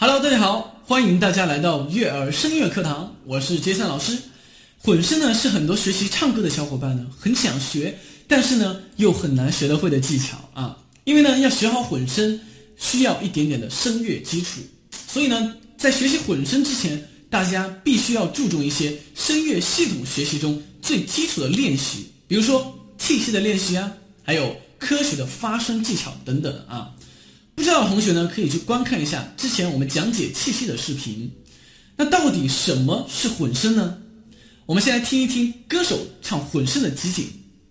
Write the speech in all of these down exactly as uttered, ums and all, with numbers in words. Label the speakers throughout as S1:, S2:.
S1: Hello， 大家好，欢迎大家来到悦耳声乐课堂，我是杰森老师。混声呢是很多学习唱歌的小伙伴呢很想学，但是呢又很难学得会的技巧啊。因为呢要学好混声，需要一点点的声乐基础，所以呢在学习混声之前，大家必须要注重一些声乐系统学习中最基础的练习，比如说气息的练习啊，还有科学的发声技巧等等啊。不知道的同学呢，可以去观看一下之前我们讲解气息的视频。那到底什么是混声呢？我们先来听一听歌手唱混声的集锦。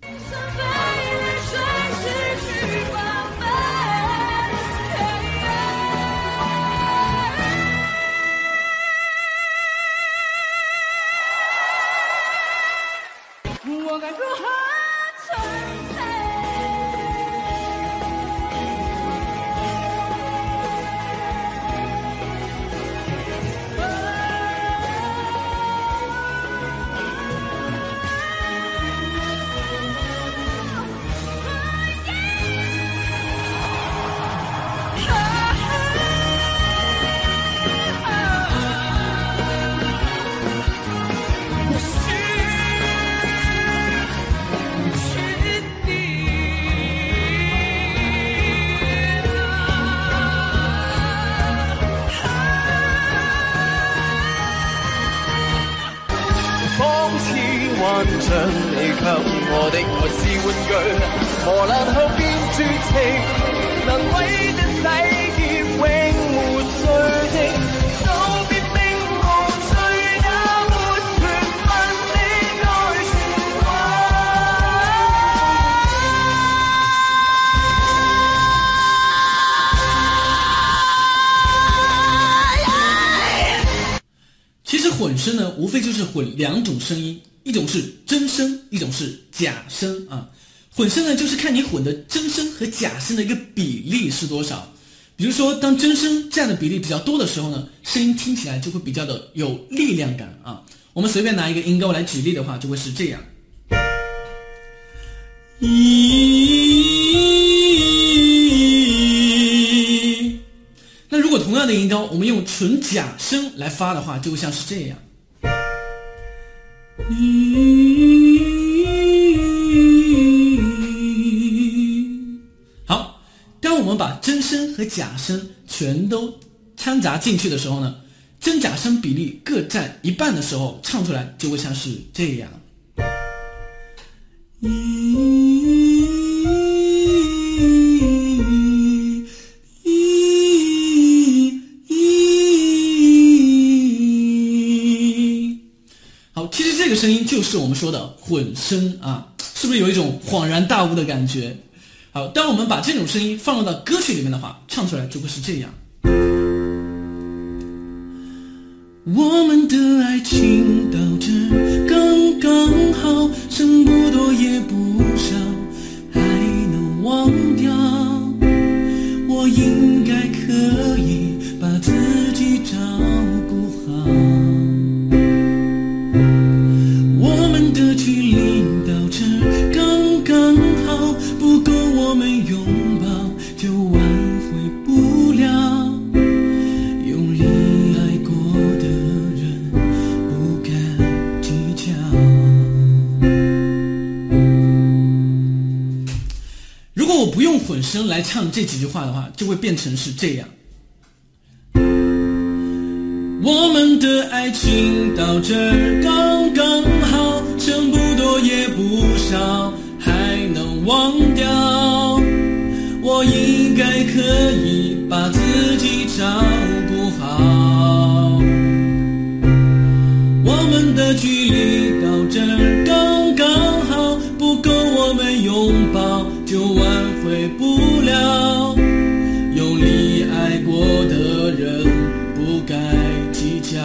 S2: 我该如何存在？
S3: 幻象你給我的愛是玩具，磨難後變絕情，能毀的洗劫永沒罪的，都別冰無罪也沒權問的愛說
S1: 話。其實混聲呢，無非就是混兩種聲音。一種是真聲，一種是假聲啊。混聲呢，就是看你混的真聲和假聲的一個比例是多少。比如說，當真聲佔的比例比較多的時候呢，聲音聽起來就會比較的有力量感啊。我們隨便拿一個音高來舉例的話，就會是這樣。咦，那如果同樣的音高，我們用純假聲來發的話，就會像是這樣。好，當我們把真聲和假聲全都摻雜進去的時候呢，真假聲比例各佔一半的時候，唱出來就會像是這樣。这个声音就是我们说的混声啊，是不是有一种恍然大悟的感觉？好，当我们把这种声音放入到歌曲里面的话，唱出来就会是这样。我们的爱情到这刚刚好，剩不多也不少，还能忘掉。我应该可以把自己照顾好。的距离到这刚刚好，不够我们拥抱就挽回不了，用力爱过的人不敢计较。如果我不用混声来唱这几句话的话，就会变成是这样。我们的爱情到这刚刚好，剩不多也不少，还能忘掉。我应该可以把自己照顾好。我们的距离到这刚刚好，不够我们拥抱就挽回不了，用力爱过的人不该计较。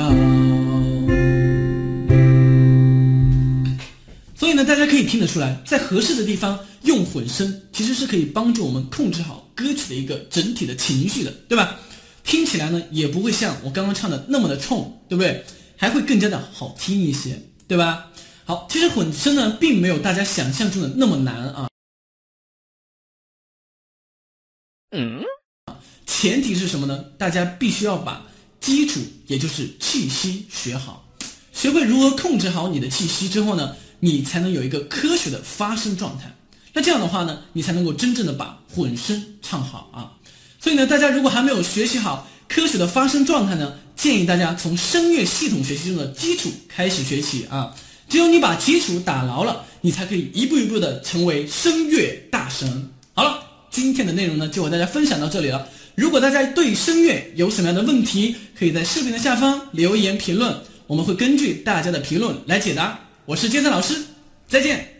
S1: 所以呢，大家可以听得出来，在合适的地方用混声，其实是可以帮助我们控制好歌曲的一个整体的情绪的，对吧？听起来呢，也不会像我刚刚唱的那么的冲，对不对？还会更加的好听一些，对吧？好，其实混声呢，并没有大家想象中的那么难啊。嗯，前提是什么呢？大家必须要把基础，也就是气息学好。学会如何控制好你的气息之后呢，你才能有一个科学的发声状态。那这样的话呢，你才能够真正的把混声唱好啊。所以呢，大家如果还没有学习好科学的发声状态呢，建议大家从声乐系统学习中的基础开始学起啊。只有你把基础打牢了，你才可以一步一步的成为声乐大神。好了，今天的内容呢就和大家分享到这里了。如果大家对声乐有什么样的问题，可以在视频的下方留言评论，我们会根据大家的评论来解答。我是杰森老师，再见。